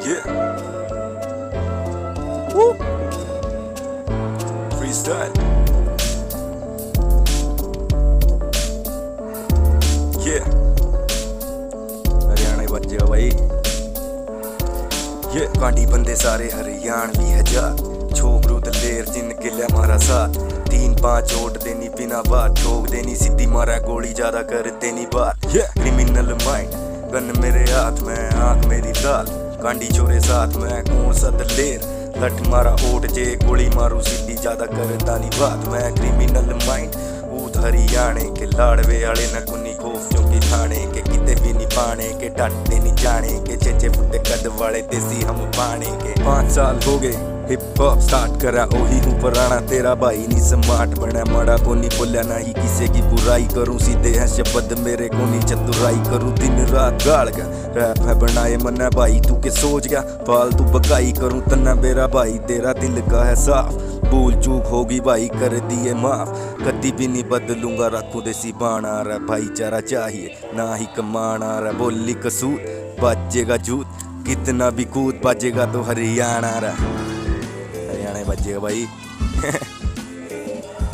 Yeah. Woo. Freestyle. Yeah. Haryana बच्चे भाई। ये कांडी बंदे सारे हरियाणवी हजार, छोकरू दलेर जिन किले मारा साथ, 3-5 ओट देनी बिना बात, ठोक देनी सीधी मारा गोली ज्यादा कर देनी बात। क्रिमिनल माइंड गन मेरे हाथ में, आंख मेरी लाल, कांडी चोरे साथ में, कौन सा दलेर, लट मारा ओट जे गोली मारू सीधी ज्यादा करता नहीं बात। मैं क्रिमिनल माइंड ऊत हरियाणे के लाड़वे आले न कुनी खौफ क्योंकि थाने के किते भी नहीं पाने के, डटते नहीं जाने के, 6 फुटे कद वाले देसी हम पाने के। 5 साल हो गए हिप हॉप स्टार्ट करा, ओही हूँ पुराना तेरा भाई नहीं स्मार्ट बना, माड़ा को नहीं बोलिया ना ही किसी की बुराई करूँ, सीधे हैं शब्द मेरे को नहीं चतुराई करूँ, दिन रात गाड़ का रैप है बनाए मन्ना भाई, तू के सोच गया फालतू बकाई करूँ तन्ना मेरा भाई, तेरा दिल का है साफ, भूल चूक होगी भाई कर दिए माफ, कभी भी नहीं बदलूंगा रखूं देसी बाना रे, भाईचारा चाहिए ना ही कमाना रे, बोली कसूर बजेगा जूत, कितना भी कूद बजेगा तो हरियाणा रे, हरियाणा बजेगा भाई।